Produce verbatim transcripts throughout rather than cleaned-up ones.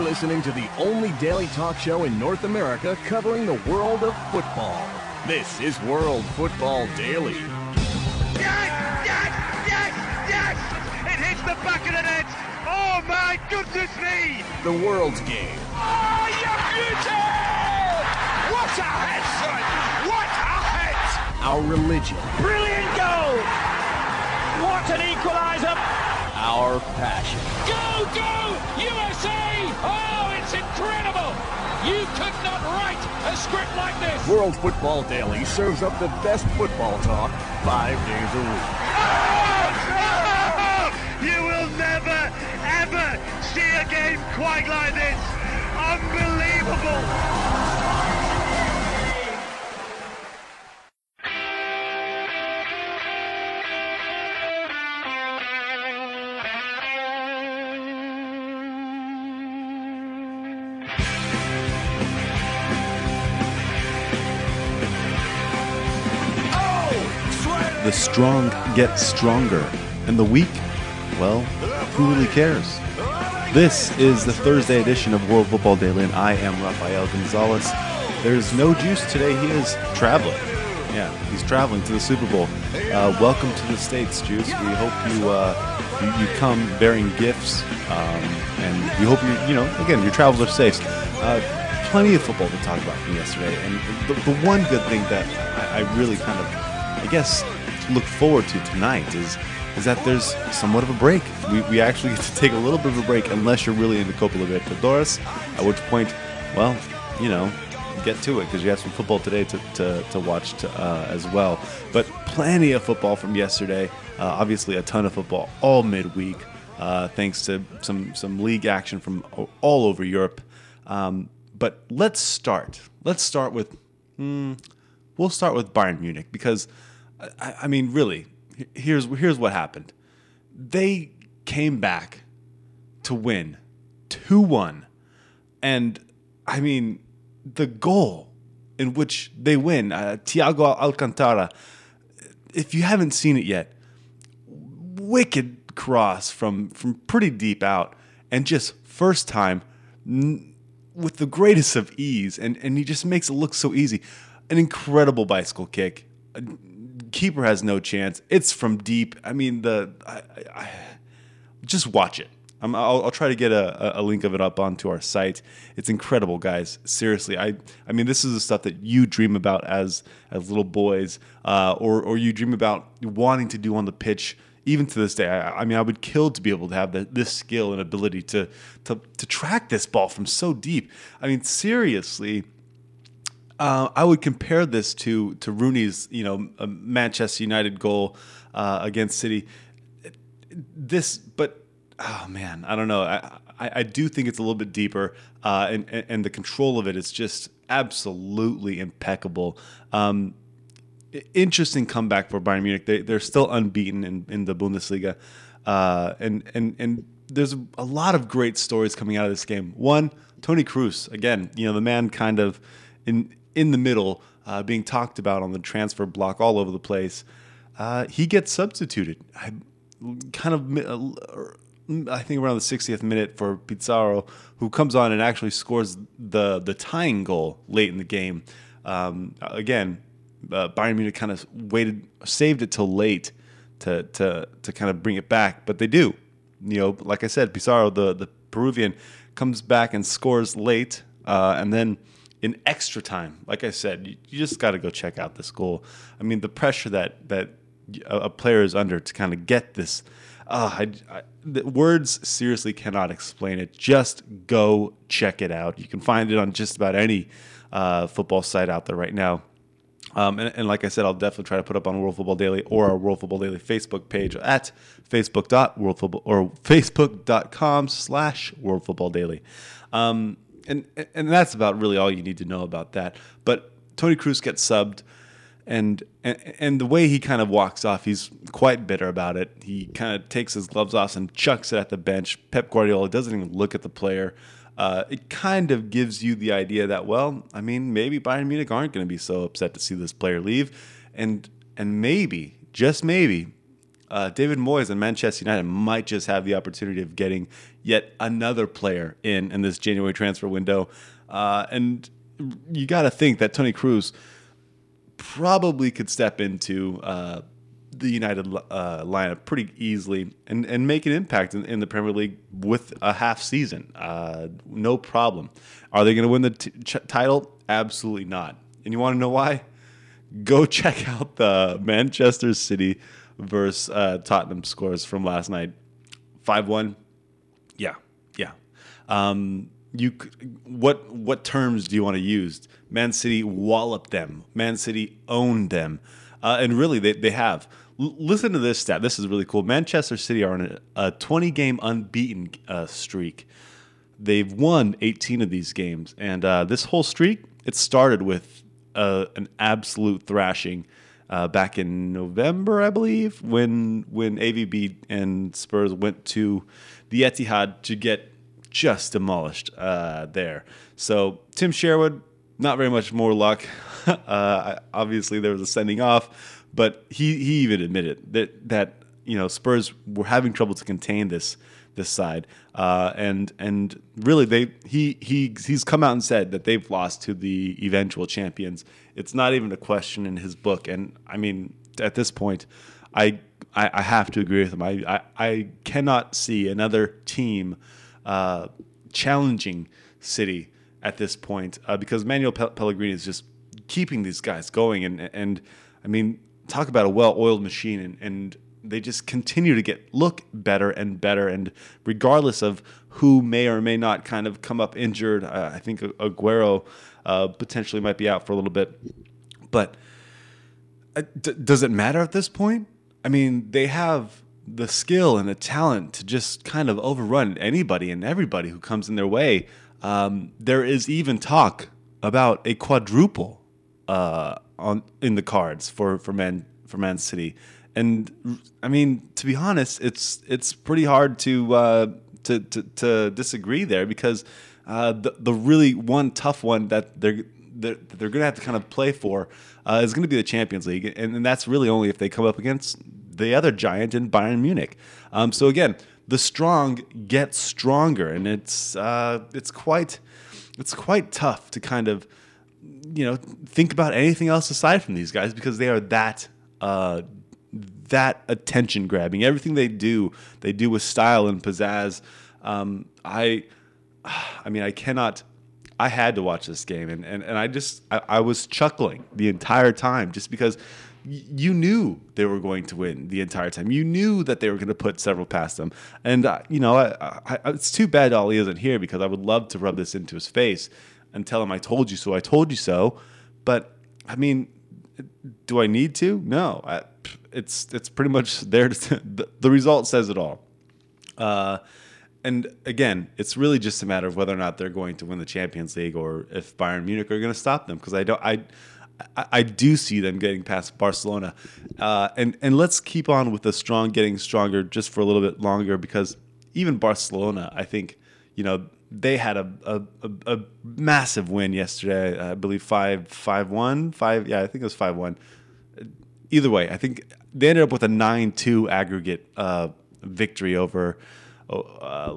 listening to the only daily talk show in North America covering the world of football. This is World Football Daily. Yes! Yes! Yes! Yes! It hits the back of the net! Oh my goodness me! The world's game. Oh, you beauty! What a head, son! What a head! Our religion. Brilliant goal! What an equaliser! Our passion. Go, go, U S A! Oh, it's incredible! You could not write a script like this! World Football Daily serves up the best football talk five days a week. Oh, oh, you will never, ever see a game quite like this! Unbelievable! The strong get stronger, and the weak, well, who really cares? This is the Thursday edition of World Football Daily, and I am Rafael Gonzalez. There's no Juice today. He is traveling. Yeah, he's traveling to the Super Bowl. Uh, welcome to the States, Juice. We hope you uh, you, you come bearing gifts, um, and we hope you, you know, again, your travels are safe. Uh, plenty of football to talk about from yesterday, and the, the one good thing that I, I really kind of, I guess, look forward to tonight is is that there's somewhat of a break. We, we actually get to take a little bit of a break unless you're really into Copa Libertadores, at which point, well, you know, get to it because you have some football today to, to, to watch to, uh, as well. But plenty of football from yesterday. Uh, obviously a ton of football all midweek uh, thanks to some, some league action from all over Europe. Um, but let's start. Let's start with, hmm, we'll start with Bayern Munich because I, I mean, really, here's here's what happened. They came back to win two one. And, I mean, the goal in which they win, uh, Thiago Alcantara, if you haven't seen it yet, wicked cross from, from pretty deep out. And just first time, n- with the greatest of ease. And, and he just makes it look so easy. An incredible bicycle kick. Keeper has no chance. It's from deep. I mean, the I, I, just watch it. I'm, I'll, I'll try to get a, a link of it up onto our site. It's incredible, guys. Seriously, I I mean, this is the stuff that you dream about as as little boys, uh, or or you dream about wanting to do on the pitch. Even to this day, I, I mean, I would kill to be able to have the, this skill and ability to to to track this ball from so deep. I mean, seriously. Uh, I would compare this to to Rooney's, you know, Manchester United goal uh, against City. This, but oh man, I don't know. I I, I do think it's a little bit deeper, uh, and, and and the control of it is just absolutely impeccable. Um, interesting comeback for Bayern Munich. They they're still unbeaten in, in the Bundesliga, uh, and and and there's a lot of great stories coming out of this game. One, Toni Kroos, again, you know, the man kind of in. in the middle, uh, being talked about on the transfer block all over the place. Uh, he gets substituted. I kind of, uh, I think around the sixtieth minute for Pizarro, who comes on and actually scores the the tying goal late in the game. Um, again, uh, Bayern Munich kind of waited, saved it till late to to to kind of bring it back, but they do. You know, like I said, Pizarro, the the Peruvian, comes back and scores late, uh, and then. In extra time, like I said, you, you just got to go check out this goal. I mean, the pressure that that a, a player is under to kind of get this, uh, I, I, the words seriously cannot explain it. Just go check it out. You can find it on just about any uh, football site out there right now. Um, and, and like I said, I'll definitely try to put up on World Football Daily or our World Football Daily Facebook page at facebook.worldfootball or facebook.com slash World Football Daily. Um, And and that's about really all you need to know about that. But Toni Kroos gets subbed, and and, and the way he kind of walks off, he's quite bitter about it. He kind of takes his gloves off and chucks it at the bench. Pep Guardiola doesn't even look at the player. Uh, it kind of gives you the idea that, well, I mean, maybe Bayern Munich aren't going to be so upset to see this player leave. And and maybe, just maybe, uh, David Moyes and Manchester United might just have the opportunity of getting yet another player in in this January transfer window. Uh, and you got to think that Toni Kroos probably could step into uh, the United uh, lineup pretty easily and, and make an impact in, in the Premier League with a half season. Uh, no problem. Are they going to win the t- ch- title? Absolutely not. And you want to know why? Go check out the Manchester City versus uh, Tottenham scores from last night. five one. Yeah, yeah. Um, you what what terms do you want to use? Man City walloped them. Man City owned them. Uh, and really, they, they have. L- listen to this stat. This is really cool. Manchester City are on a twenty-game unbeaten uh, streak. They've won eighteen of these games. And uh, this whole streak, it started with uh, an absolute thrashing uh, back in November, I believe, when when A V B and Spurs went to the Etihad to get just demolished uh, there. So Tim Sherwood, not very much more luck. uh, obviously, there was a sending off, but he, he even admitted that that you know Spurs were having trouble to contain this this side, uh, and and really they he he he's come out and said that they've lost to the eventual champions. It's not even a question in his book, and I mean at this point, I I, I have to agree with him. I, I I cannot see another team uh, challenging City at this point uh, because Manuel Pe- Pellegrini is just keeping these guys going, and and I mean talk about a well-oiled machine, and, and they just continue to get look better and better, and regardless of who may or may not kind of come up injured, uh, I think Aguero uh, potentially might be out for a little bit, but uh, d- does it matter at this point? I mean, they have the skill and the talent to just kind of overrun anybody and everybody who comes in their way. Um, there is even talk about a quadruple uh, on in the cards for for Man for Man City, and I mean to be honest, it's it's pretty hard to uh, to, to to disagree there because uh, the the really one tough one that they're they're, they're going to have to kind of play for uh, is going to be the Champions League, and, and that's really only if they come up against the other giant in Bayern Munich. Um, so again, the strong get stronger, and it's uh, it's quite it's quite tough to kind of you know think about anything else aside from these guys because they are that uh, that attention grabbing. Everything they do, they do with style and pizzazz. Um, I I mean, I cannot. I had to watch this game, and and, and I just I, I was chuckling the entire time just because you knew they were going to win the entire time. You knew that they were going to put several past them. And, uh, you know, I, I, it's too bad Ali isn't here because I would love to rub this into his face and tell him I told you so, I told you so. But, I mean, do I need to? No. I, it's it's pretty much there. To, the, the result says it all. Uh, and, again, it's really just a matter of whether or not they're going to win the Champions League or if Bayern Munich are going to stop them because I don't – I. I do see them getting past Barcelona. Uh, and, and let's keep on with the strong getting stronger just for a little bit longer because even Barcelona, I think, you know, they had a a, a, a massive win yesterday. I believe five five one five yeah, I think it was five one. Either way, I think they ended up with a nine two aggregate uh, victory over uh,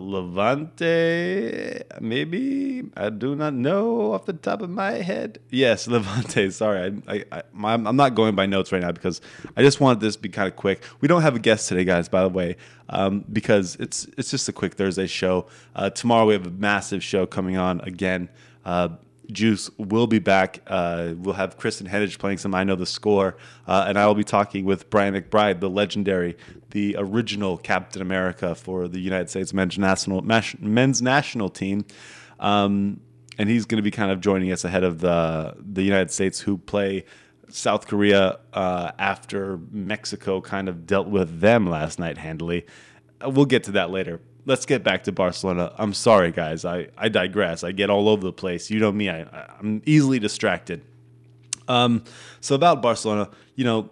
Levante, maybe? I do not know off the top of my head. Yes, Levante. Sorry, I, I, I, I'm not going by notes right now because I just wanted this to be kind of quick. We don't have a guest today, guys, by the way, um, because it's it's just a quick Thursday show. Uh, tomorrow we have a massive show coming on again. Uh, Juice will be back. Uh, we'll have Kristen Hennig playing some I Know the Score, uh, and I will be talking with Brian McBride, the legendary, the original Captain America for the United States men's national men's national team, um, and he's going to be kind of joining us ahead of the the United States, who play South Korea uh, after Mexico kind of dealt with them last night handily. Uh, we'll get to that later. Let's get back to Barcelona. I'm sorry, guys. I, I digress. I get all over the place. You know me. I, I'm easily distracted. Um, so about Barcelona, you know,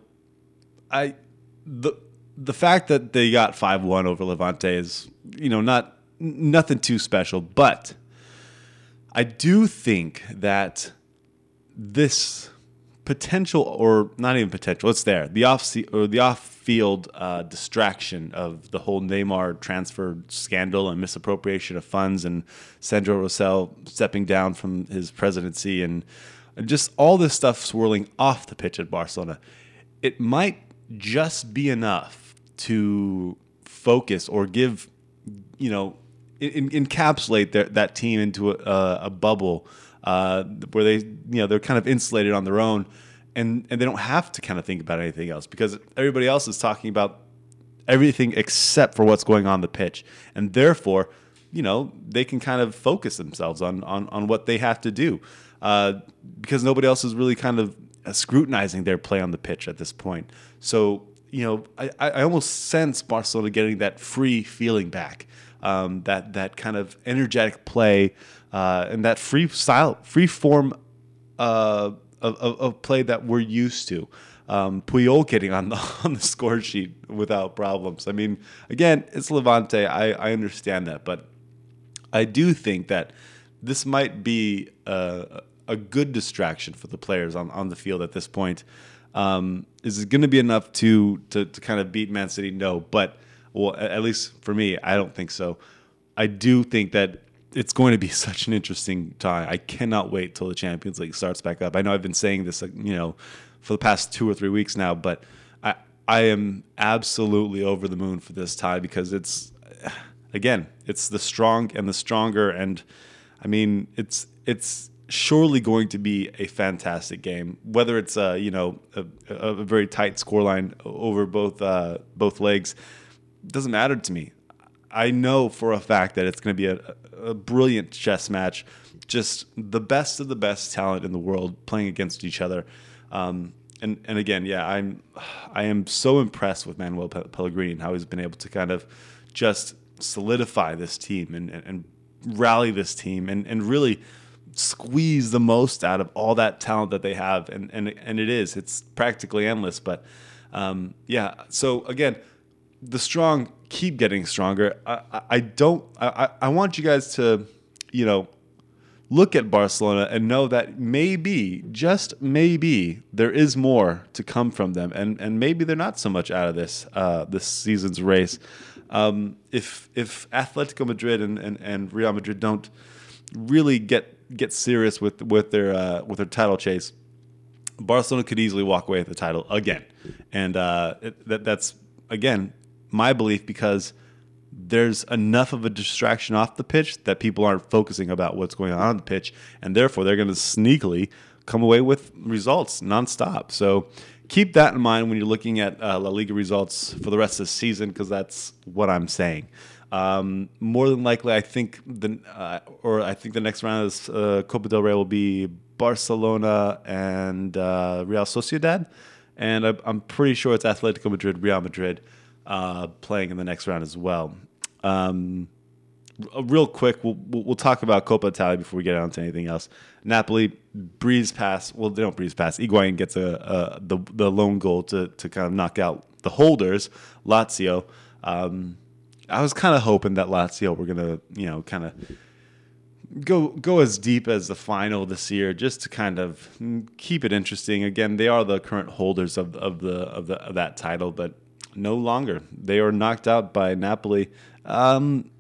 I the the fact that they got five one over Levante is, you know, not nothing too special. But I do think that this potential, or not even potential, it's there. The off or the off-field uh, distraction of the whole Neymar transfer scandal and misappropriation of funds, and Sandro Rosell stepping down from his presidency, and just all this stuff swirling off the pitch at Barcelona. It might just be enough to focus or give, you know, in, encapsulate their, that team into a, a bubble uh, where they, you know, they're kind of insulated on their own, and, and they don't have to kind of think about anything else because everybody else is talking about everything except for what's going on the pitch, and therefore, you know, they can kind of focus themselves on on, on what they have to do uh, because nobody else is really kind of scrutinizing their play on the pitch at this point. So, you know, I, I almost sense Barcelona getting that free feeling back. Um, that that kind of energetic play uh, and that free style, free form uh, of, of, of play that we're used to. Um, Puyol getting on the on the score sheet without problems. I mean, again, it's Levante. I, I understand that, but I do think that this might be a, a good distraction for the players on, on the field at this point. Um, is it going to be enough to, to to kind of beat Man City? No, but well, at least for me, I don't think so. I do think that it's going to be such an interesting time. I cannot wait till the Champions League starts back up. I know I've been saying this, you know, for the past two or three weeks now, but I I am absolutely over the moon for this tie because it's, again, it's the strong and the stronger, and I mean, it's it's surely going to be a fantastic game. Whether it's uh, you know a, a very tight scoreline over both uh, both legs. Doesn't matter to me. I know for a fact that it's going to be a, a brilliant chess match, just the best of the best talent in the world playing against each other. Um, and and again, yeah, I'm I am so impressed with Manuel Pellegrini and how he's been able to kind of just solidify this team and and, and rally this team and, and really squeeze the most out of all that talent that they have. And and and it is it's practically endless. But um, yeah, so again. The strong keep getting stronger. I, I, I don't. I, I want you guys to, you know, look at Barcelona and know that maybe, just maybe, there is more to come from them, and and maybe they're not so much out of this uh, this season's race. Um, if if Atletico Madrid and, and, and Real Madrid don't really get get serious with with their uh, with their title chase, Barcelona could easily walk away with the title again, and uh, it, that that's again. My belief, because there's enough of a distraction off the pitch that people aren't focusing about what's going on on the pitch, and therefore they're going to sneakily come away with results nonstop. So keep that in mind when you're looking at uh, La Liga results for the rest of the season, because that's what I'm saying. Um, more than likely, I think the uh, or I think the next round of uh, Copa del Rey will be Barcelona and uh, Real Sociedad, and I, I'm pretty sure it's Atletico Madrid, Real Madrid. Uh, playing in the next round as well. Um, r- real quick, we'll, we'll talk about Coppa Italia before we get on to anything else. Napoli breeze past. Well, they don't breeze past. Higuain gets a, a the the lone goal to to kind of knock out the holders, Lazio. Um, I was kind of hoping that Lazio were gonna, you know, kind of go go as deep as the final this year, just to kind of keep it interesting. Again, they are the current holders of of the of the of that title, but no longer. They are knocked out by Napoli. Um,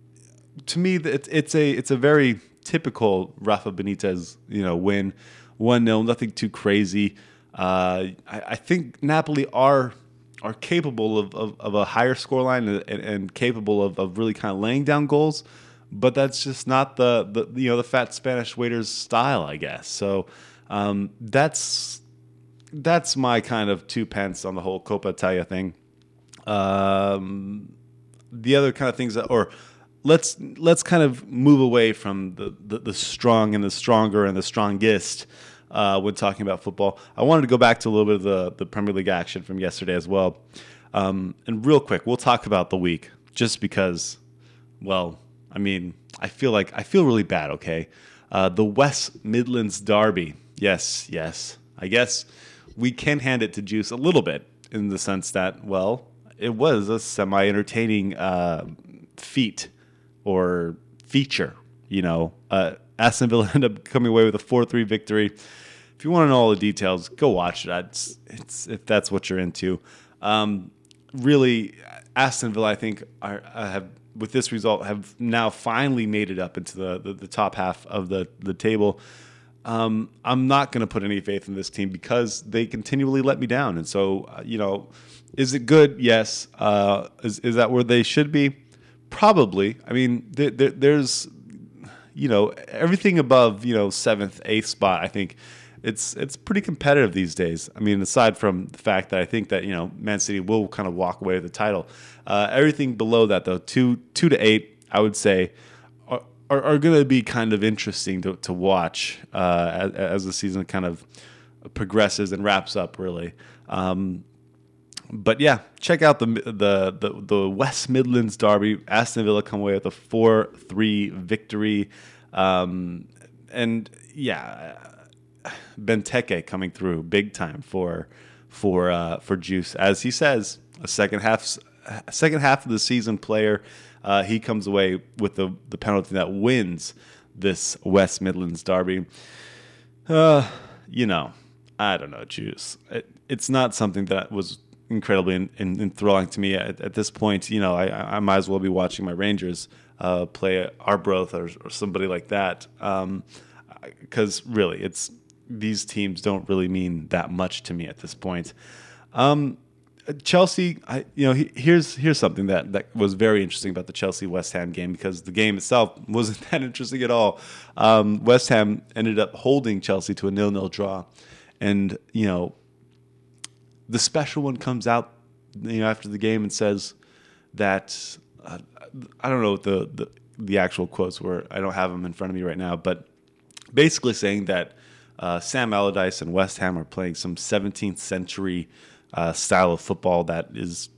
to me, it's it's a it's a very typical Rafa Benitez, you know, win, one nil, nothing too crazy. Uh, I, I think Napoli are are capable of, of, of a higher scoreline and, and, and capable of, of really kind of laying down goals, but that's just not the, the you know the fat Spanish waiters style, I guess. So um, that's. That's my kind of two pence on the whole Coppa Italia thing. Um, the other kind of things that, or let's let's kind of move away from the, the, the strong and the stronger and the strongest uh, when talking about football. I wanted to go back to a little bit of the, the Premier League action from yesterday as well. Um, and real quick, we'll talk about the week just because, well, I mean, I feel like I feel really bad. Okay, uh, the West Midlands Derby. Yes, yes, I guess. We can hand it to Juice a little bit in the sense that, well, it was a semi-entertaining uh, feat or feature. You know, uh, Aston Villa ended up coming away with a four three victory. if you want to know all the details, go watch it. It's, it's if that's what you're into. Um, really, Aston Villa, I think, are, have with this result have now finally made it up into the the, the top half of the the table. Um, I'm not going to put any faith in this team because they continually let me down. And so, uh, you know, is it good? Yes. Uh, is is that where they should be? Probably. I mean, there, there, there's, you know, everything above, you know, seventh, eighth spot. I think it's it's pretty competitive these days. I mean, aside from the fact that I think that, you know, Man City will kind of walk away with the title. Uh, everything below that, though, two two to eight, I would say, are are, are going to be kind of interesting to to watch uh, as, as the season kind of progresses and wraps up. Really. Um, But yeah, check out the, the the the West Midlands derby. Aston Villa come away with a four three victory, um, and yeah, Benteke coming through big time for for uh, for Juice, as he says, a second half second half of the season player. Uh, he comes away with the the penalty that wins this West Midlands derby. Uh, you know, I don't know, Juice. It, it's not something that was incredibly enthralling to me at, at this point. You know, I, I might as well be watching my Rangers uh, play Arbroath or, or somebody like that. Because um, really, it's these teams don't really mean that much to me at this point. Um, Chelsea, I, you know, he, here's here's something that, that was very interesting about the Chelsea West Ham game, because the game itself wasn't that interesting at all. Um, West Ham ended up holding Chelsea to a nil-nil draw, and you know, the special one comes out, you know, after the game and says that uh, I don't know what the, the the actual quotes were. I don't have them in front of me right now, but basically saying that uh, Sam Allardyce and West Ham are playing some seventeenth century uh, style of football that is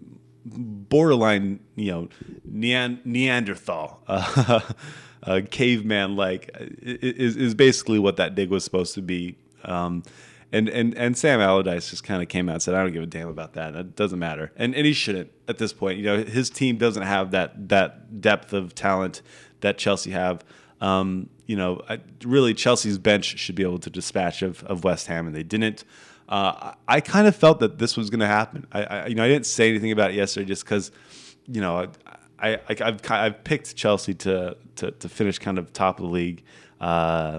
borderline, you know, Neand- Neanderthal, uh, uh, caveman like is is basically what that dig was supposed to be. Um, And and and Sam Allardyce just kind of came out and said, "I don't give a damn about that. It doesn't matter." And and he shouldn't at this point. You know, his team doesn't have that that depth of talent that Chelsea have. Um, you know, I, really, Chelsea's bench should be able to dispatch of, of West Ham, and they didn't. Uh, I, I kind of felt that this was going to happen. I, I you know I didn't say anything about it yesterday just because, you know, I, I I've I've picked Chelsea to to to finish kind of top of the league. Uh,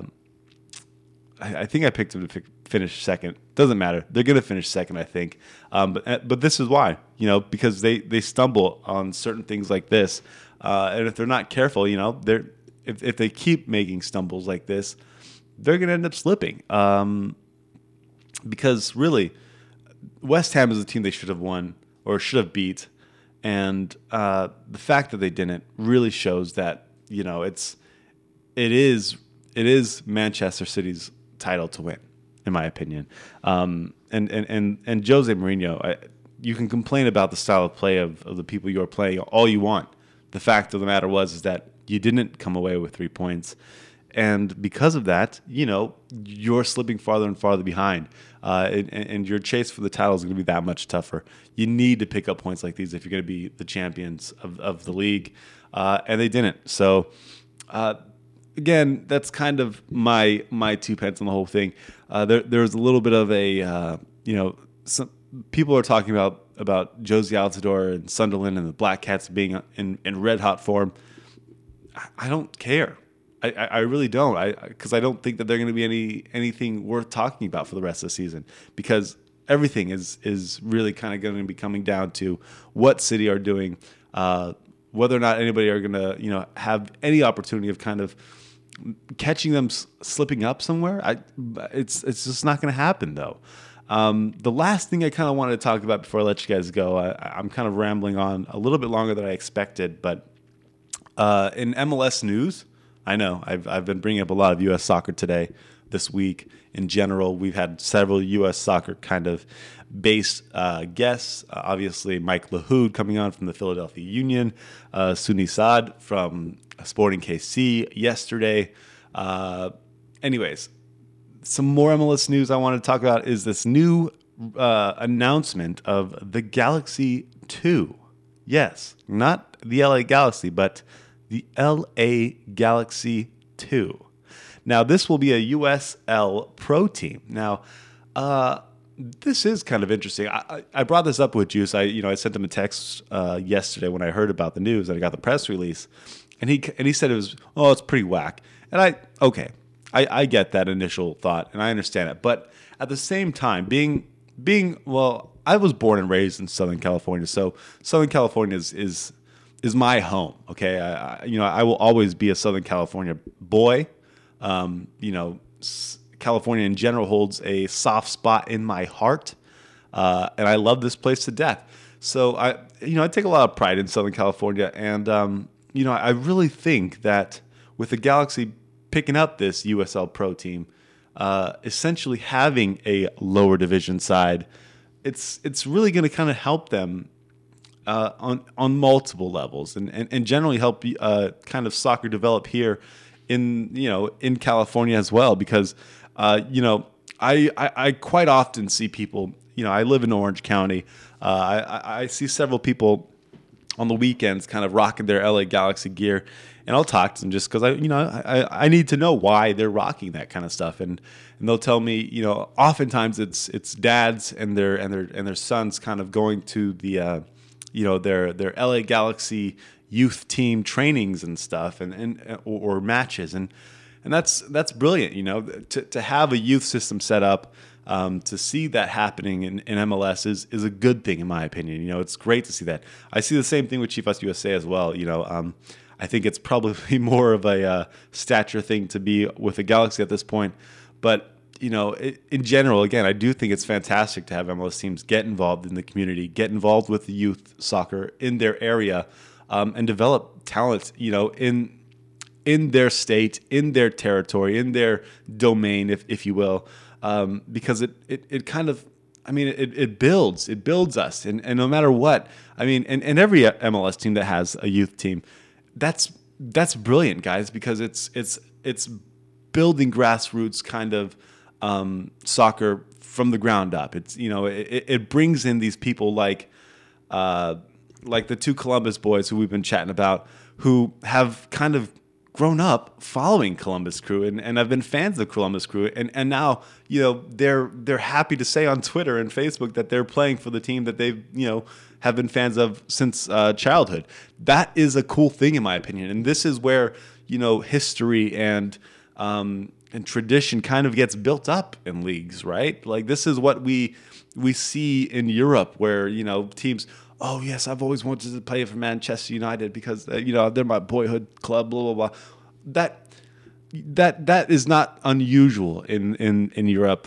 I, I think I picked them to pick. finish second. Doesn't matter. They're going to finish second, I think. Um, but but this is why, you know, because they, they stumble on certain things like this, uh, and if they're not careful, you know, they're if if they keep making stumbles like this, they're going to end up slipping. Um, because really, West Ham is a team they should have won or should have beat, and uh, the fact that they didn't really shows that, you know, it's it is it is Manchester City's title to win, in my opinion. Um, and, and, and, and Jose Mourinho, I, you can complain about the style of play of, of the people you're playing all you want. The fact of the matter was is that you didn't come away with three points. And because of that, you know, you're slipping farther and farther behind. Uh, and, and your chase for the title is going to be that much tougher. You need to pick up points like these if you're going to be the champions of, of the league. Uh, and they didn't. So, uh, Again, that's kind of my my two pence on the whole thing. Uh, there there's a little bit of a uh, you know some people are talking about about Josie Altidore and Sunderland and the Black Cats being in, in red hot form. I, I don't care. I, I, I really don't. I because I don't think that they're going to be any anything worth talking about for the rest of the season, because everything is is really kind of going to be coming down to what City are doing, uh, whether or not anybody are going to you know have any opportunity of kind of catching them s- slipping up somewhere. I, it's it's just not going to happen, though. Um, the last thing I kind of wanted to talk about before I let you guys go, I, I'm kind of rambling on a little bit longer than I expected, but uh, in M L S news, I know I've I've been bringing up a lot of U S soccer today, this week. In general, we've had several U S soccer kind of based uh, guests. Uh, obviously, Mike Lahoud coming on from the Philadelphia Union, uh, Suni Saad from Sporting K C yesterday. Uh, anyways, some more M L S news I want to talk about is this new uh, announcement of the Galaxy two. Yes, not the L A Galaxy, but the L A Galaxy two. Now, this will be a U S L Pro team. Now, uh, this is kind of interesting. I, I brought this up with Juice. I, you know, I sent him a text uh, yesterday when I heard about the news and I got the press release, and he and he said it was, oh, it's pretty whack. And I, okay, I, I get that initial thought and I understand it, but at the same time, being being well, I was born and raised in Southern California, so Southern California is is, is my home. Okay, I, I, you know, I will always be a Southern California boy. Um, you know. California in general holds a soft spot in my heart, uh, and I love this place to death. So I, you know, I take a lot of pride in Southern California, and um, you know, I really think that with the Galaxy picking up this U S L Pro team, uh, essentially having a lower division side, it's it's really going to kind of help them uh, on on multiple levels, and and, and generally help uh, kind of soccer develop here in you know in California as well, because. Uh, you know, I, I, I quite often see people, you know, I live in Orange County. Uh, I, I see several people on the weekends kind of rocking their L A Galaxy gear, and I'll talk to them just because I, you know, I, I need to know why they're rocking that kind of stuff. And, and they'll tell me, you know, oftentimes it's, it's dads and their, and their, and their sons kind of going to the, uh, you know, their, their L A Galaxy youth team trainings and stuff and, and, or, or matches. And, And that's that's brilliant, you know, to to have a youth system set up, um, to see that happening in, in M L S is is a good thing in my opinion. You know, it's great to see that. I see the same thing with Chivas U S A as well. You know, um, I think it's probably more of a uh, stature thing to be with the Galaxy at this point. But you know, it, in general, again, I do think it's fantastic to have M L S teams get involved in the community, get involved with the youth soccer in their area, um, and develop talent. You know, in in their state, in their territory, in their domain, if if you will, um, because it, it it kind of, I mean, it, it builds, it builds us, and, and no matter what, I mean, and, and every M L S team that has a youth team, that's that's brilliant, guys, because it's it's it's building grassroots kind of um, soccer from the ground up. It's you know, it, it brings in these people like uh, like the two Columbus boys who we've been chatting about, who have kind of grown up following Columbus Crew and, and I've been fans of Columbus Crew, and, and now you know they're they're happy to say on Twitter and Facebook that they're playing for the team that they've you know have been fans of since uh, childhood. That is a cool thing in my opinion, and this is where you know history and um, and tradition kind of gets built up in leagues, right? Like this is what we we see in Europe, where you know teams. Oh yes, I've always wanted to play for Manchester United because uh, you know they're my boyhood club. Blah blah blah. That that that is not unusual in in, in Europe,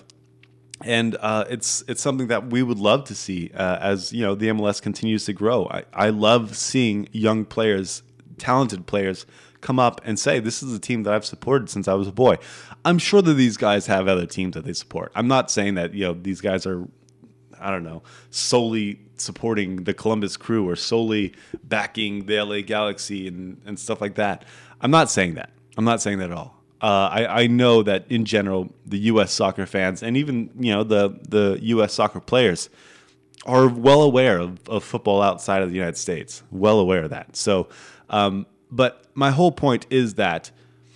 and uh, it's it's something that we would love to see uh, as you know the M L S continues to grow. I, I love seeing young players, talented players, come up and say, "This is a team that I've supported since I was a boy." I'm sure that these guys have other teams that they support. I'm not saying that you know these guys are. I don't know, solely supporting the Columbus Crew or solely backing the L A Galaxy and, and stuff like that. I'm not saying that. I'm not saying that at all. Uh, I, I know that in general, the U S soccer fans and even you know the the U S soccer players are well aware of, of football outside of the United States. Well aware of that. So, um, but my whole point is that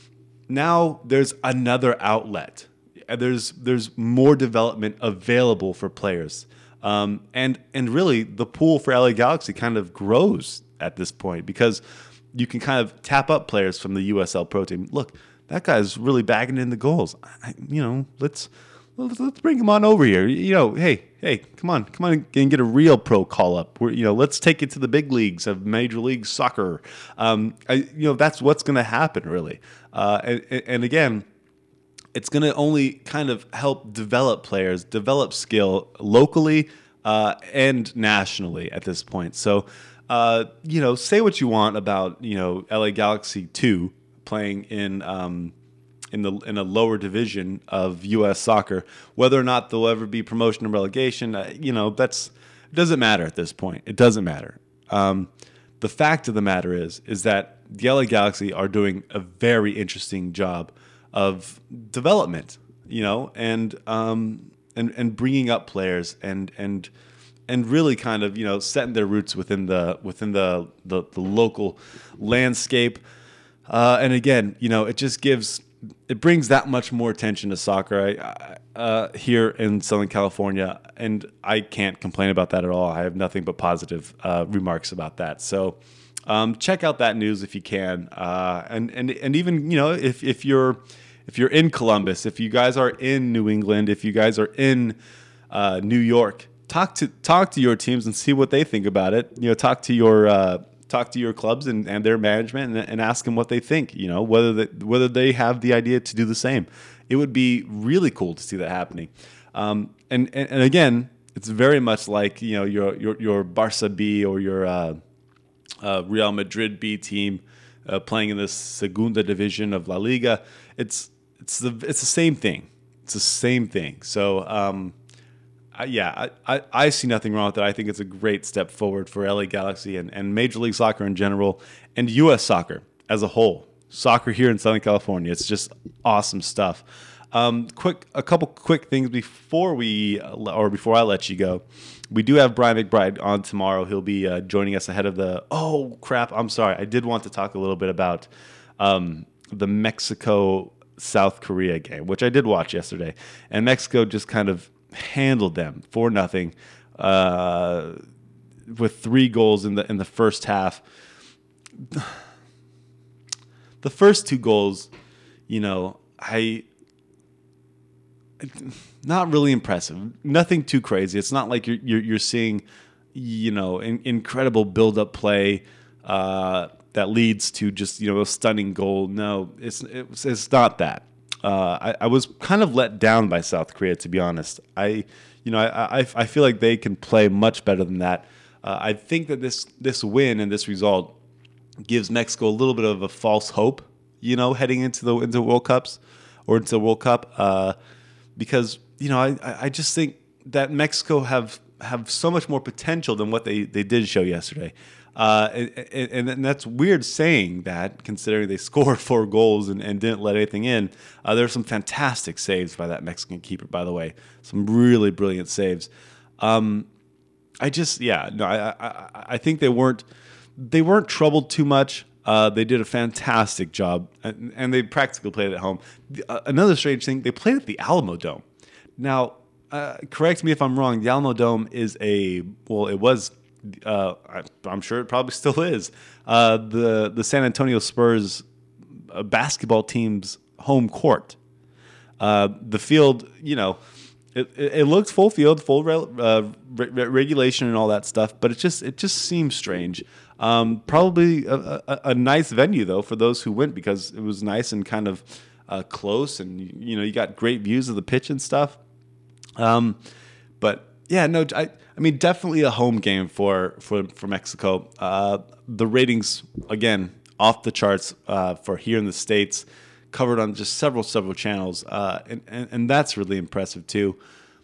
now there's another outlet. There's there's more development available for players, um, and and really the pool for L A Galaxy kind of grows at this point because you can kind of tap up players from the U S L Pro team. Look, that guy's really bagging in the goals. I, you know, let's let's let's bring him on over here. You know, hey hey, come on, come on and get a real pro call up. We're, you know, let's take it to the big leagues of Major League Soccer. Um, I, you know, that's what's going to happen really, uh, and, and again. It's going to only kind of help develop players, develop skill locally uh, and nationally at this point. So, uh, you know, say what you want about you know L A Galaxy two playing in um, in the in a lower division of U S soccer. Whether or not there'll ever be promotion or relegation, uh, you know, that's it doesn't matter at this point. It doesn't matter. Um, the fact of the matter is, is that the L A Galaxy are doing a very interesting job of development, you know, and um, and and bringing up players and and and really kind of you know setting their roots within the within the the, the local landscape. Uh, and again, you know, it just gives it brings that much more attention to soccer I, uh, here in Southern California, and I can't complain about that at all. I have nothing but positive uh, remarks about that. So um, check out that news if you can, uh, and and and even you know if if you're if you're in Columbus, if you guys are in New England, if you guys are in uh, New York, talk to talk to your teams and see what they think about it. You know, talk to your uh, talk to your clubs and, and their management and, and ask them what they think. You know, whether they, whether they have the idea to do the same. It would be really cool to see that happening. Um, and, and and again, it's very much like you know your your your Barca B or your uh, uh, Real Madrid B team uh, playing in the Segunda Division of La Liga. It's it's the it's the same thing. It's the same thing. So. Um, Uh, yeah, I, I, I see nothing wrong with that. I think it's a great step forward for L A Galaxy and, and Major League Soccer in general and U S soccer as a whole. Soccer here in Southern California. It's just awesome stuff. Um, quick, a couple quick things before we or before I let you go. We do have Brian McBride on tomorrow. He'll be uh, joining us ahead of the. Oh crap! I'm sorry. I did want to talk a little bit about um, the Mexico South Korea game, which I did watch yesterday, and Mexico just kind of handled them for nothing uh, with three goals in the in the first half. The first two goals, you know, I not really impressive. Nothing too crazy. It's not like you're you're, you're seeing, you know, in, incredible build-up play uh, that leads to just you know a stunning goal. No, it's it's, it's not that. Uh, I, I was kind of let down by South Korea, to be honest. I, you know, I, I, I feel like they can play much better than that. Uh, I think that this this win and this result gives Mexico a little bit of a false hope, you know, heading into the into World Cups or into the World Cup, uh, because you know I, I just think that Mexico have have so much more potential than what they, they did show yesterday. Uh, and, and, and that's weird saying that, considering they scored four goals and, and didn't let anything in. Uh, there were some fantastic saves by that Mexican keeper, by the way. Some really brilliant saves. Um, I just, yeah, no, I, I, I think they weren't they weren't troubled too much. Uh, they did a fantastic job, and, and they practically played at home. The, uh, another strange thing, they played at the Alamo Dome. Now, uh, correct me if I'm wrong. The Alamo Dome is a well, it was. Uh, I, I'm sure it probably still is uh, the the San Antonio Spurs uh, basketball team's home court. Uh, the field, you know, it, it, it looked full field, full re, uh, re, regulation and all that stuff, but it just it just seems strange. Um, probably a, a, a nice venue though for those who went because it was nice and kind of uh, close, and you know you got great views of the pitch and stuff. Um, but yeah, no, I. I mean, definitely a home game for for, for Mexico. Uh, the ratings, again, off the charts uh, for here in the States, covered on just several, several channels. Uh, and, and, and that's really impressive, too.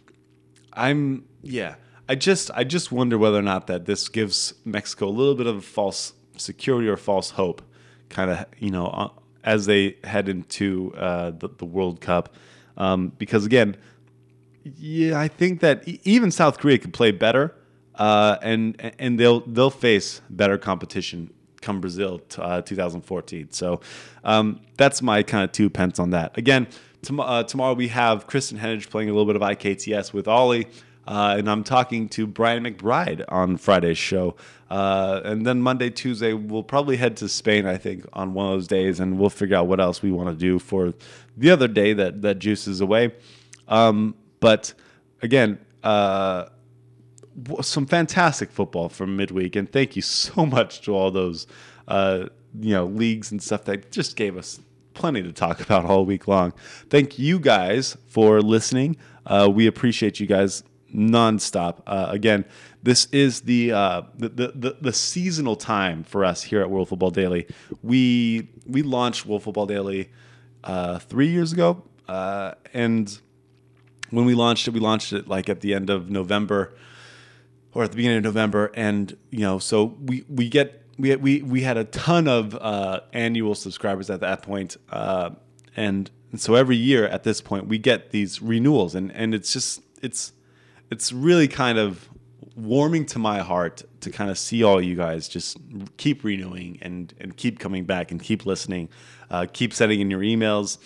I'm, yeah, I just I just wonder whether or not that this gives Mexico a little bit of false security or false hope, kind of, you know, uh, as they head into uh, the, the World Cup. Um, because, again, yeah, I think that even South Korea could play better, uh, and and they'll they'll face better competition come Brazil t- uh, twenty fourteen. So um, that's my kind of two pence on that. Again, tom- uh, tomorrow we have Kristen Hennig playing a little bit of I K T S with Ollie, uh, and I'm talking to Brian McBride on Friday's show. Uh, and then Monday, Tuesday, we'll probably head to Spain, I think, on one of those days, and we'll figure out what else we want to do for the other day that, that Juice is away. Um, But again, uh, some fantastic football from midweek, and thank you so much to all those uh, you know leagues and stuff that just gave us plenty to talk about all week long. Thank you guys for listening. Uh, we appreciate you guys nonstop. Uh, again, this is the, uh, the, the the the seasonal time for us here at World Football Daily. We we launched World Football Daily uh, three years ago, uh, and when we launched it, we launched it like at the end of November or at the beginning of November. And, you know, so we, we get, we, we, we had a ton of uh, annual subscribers at that point. Uh, and, and so every year at this point, we get these renewals, and, and it's just, it's, it's really kind of warming to my heart to kind of see all you guys just keep renewing and, and keep coming back and keep listening, uh, keep sending in your emails.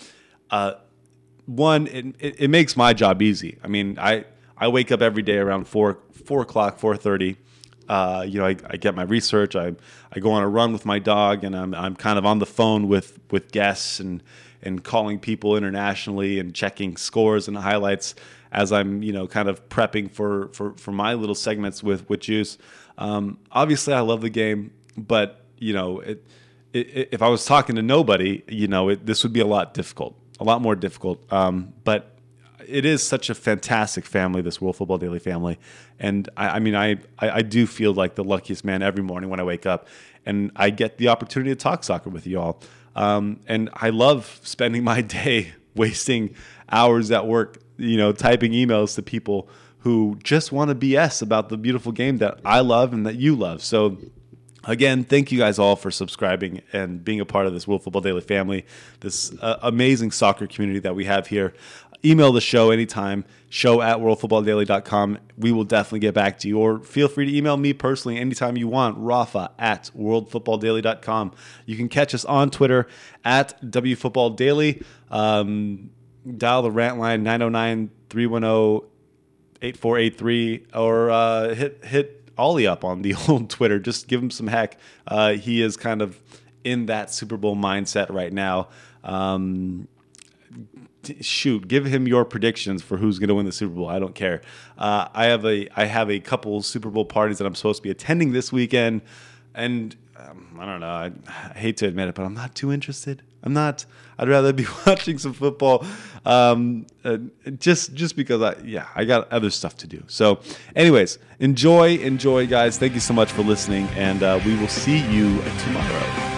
uh, one, it, it, it makes my job easy. I mean, I, I wake up every day around four four o'clock, four thirty. Uh, you know, I, I get my research. I I go on a run with my dog, and I'm I'm kind of on the phone with with guests and and calling people internationally and checking scores and highlights as I'm, you know, kind of prepping for for, for my little segments with with Juice. Um, obviously, I love the game, but you know, it, it, if I was talking to nobody, you know, it, this would be a lot difficult, a lot more difficult. Um, but it is such a fantastic family, this World Football Daily family. And I, I mean, I, I, I do feel like the luckiest man every morning when I wake up and I get the opportunity to talk soccer with you all. Um, and I love spending my day wasting hours at work, you know, typing emails to people who just want to B S about the beautiful game that I love and that you love. So again, thank you guys all for subscribing and being a part of this World Football Daily family, this uh, amazing soccer community that we have here. Email the show anytime, show at world football daily dot com. We will definitely get back to you. Or feel free to email me personally anytime you want, Rafa at world football daily dot com. You can catch us on Twitter at W Football Daily. Um, dial the rant line nine oh nine, three one oh, eight four eight three or uh, hit hit Ollie up on the old Twitter. Just give him some heck. Uh, he is kind of in that Super Bowl mindset right now. Um Shoot, give him your predictions for who's going to win the Super Bowl. I don't care. Uh, I have a I have a couple Super Bowl parties that I'm supposed to be attending this weekend, and um, I don't know. I, I hate to admit it, but I'm not too interested. I'm not. I'd rather be watching some football, um, uh, just just because I yeah I got other stuff to do. So, anyways, enjoy, enjoy, guys. Thank you so much for listening, and uh, we will see you tomorrow.